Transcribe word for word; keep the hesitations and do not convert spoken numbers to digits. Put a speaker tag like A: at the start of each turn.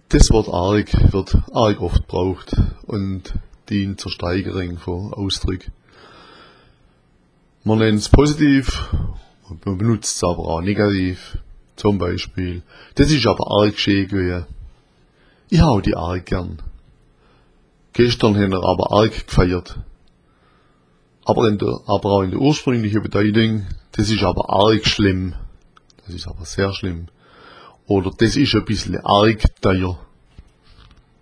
A: Das Wort arg wird arg oft gebraucht und dient zur Steigerung von Ausdrücken. Man nennt es positiv, man benutzt es aber auch negativ. Zum Beispiel, das ist aber arg schön gewesen. Ich hau die arg gern. Gestern haben wir aber arg gefeiert. Aber, in der, aber auch in der ursprünglichen Bedeutung, das ist aber arg schlimm. Das ist aber sehr schlimm. Oder das ist ein bisschen arg teuer.